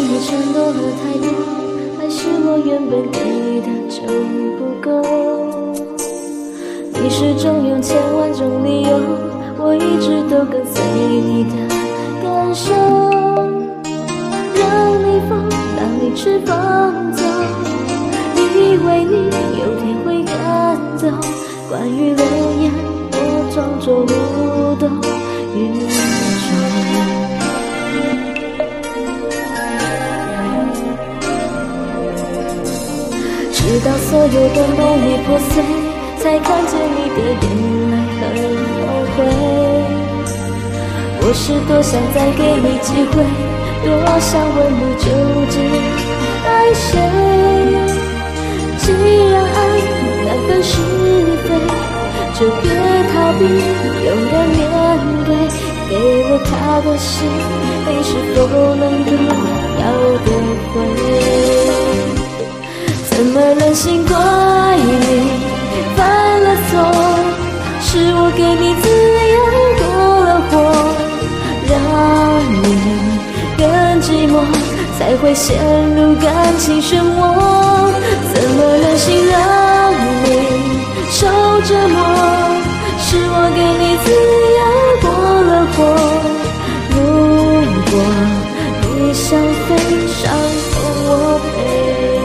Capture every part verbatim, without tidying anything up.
你承诺了太多，还是我原本给的就不够？你始终用千万种理由，我一直都跟随你的感受，让你疯，让你吃放纵，以为你有天会感动。关于流言，我装作不懂宇宙。直到所有的梦已破碎，才看见你的眼泪很后悔。我是多想再给你机会，多想问你究竟爱谁。既然爱难分是非，就别逃避，勇敢面对。给了他的心，你是否能够要得回？怎么忍心怪你犯了错？是我给你自由过了火，让你更寂寞，才会陷入感情漩涡。怎么忍心让你受折磨？是我给你自由过了火。如果你想飞，伤痛我背。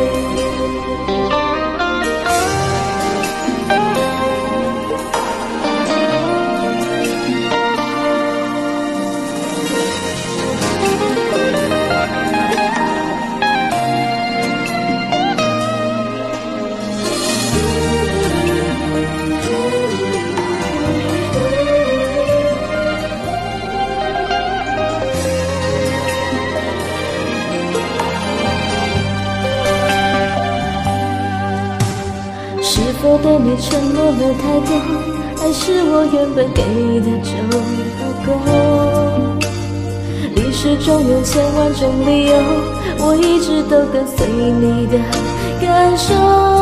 是否对你承诺了太多，还是我原本给的就不够？你始终用千万种理由，我一直都跟随你的感受，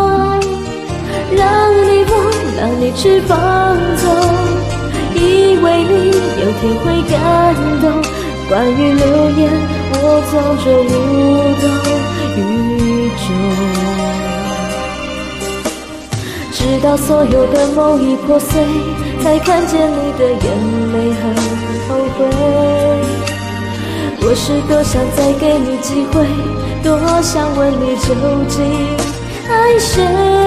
让你疯，让你吃放纵，以为你有天会感动。关于流言，我装作不懂宇宙。直到所有的梦已破碎，才看见你的眼泪很后悔。我是多想再给你机会，多想问你究竟爱谁。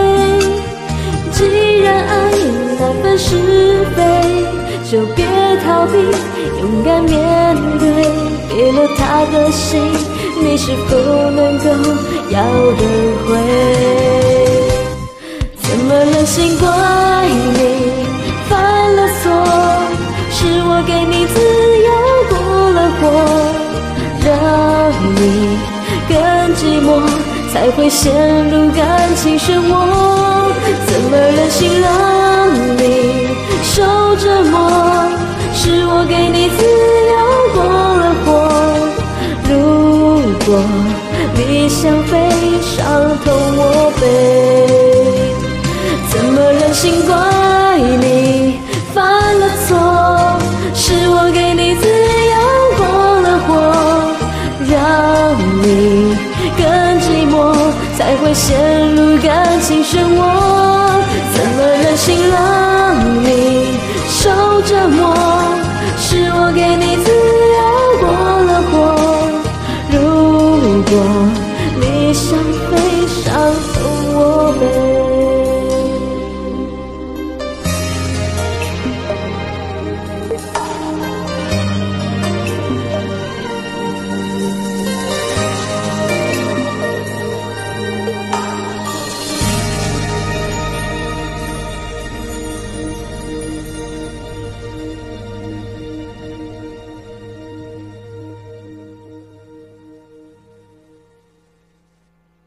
既然爱难分是非，就别逃避，勇敢面对。给了他的心，你是否能够要得回？怎么忍心怪你犯了错？是我给你自由过了火，让你更寂寞，才会陷入感情漩涡。怎么忍心让你受折磨？是我给你自由过了火。如果你想飞，伤痛我背。怎么忍心怪你犯了错？是我给你自由过了火，让你更寂寞，才会陷入感情漩涡。怎么忍心让你受折磨？是我给你自由过了火。如果你想飞，伤痛我背。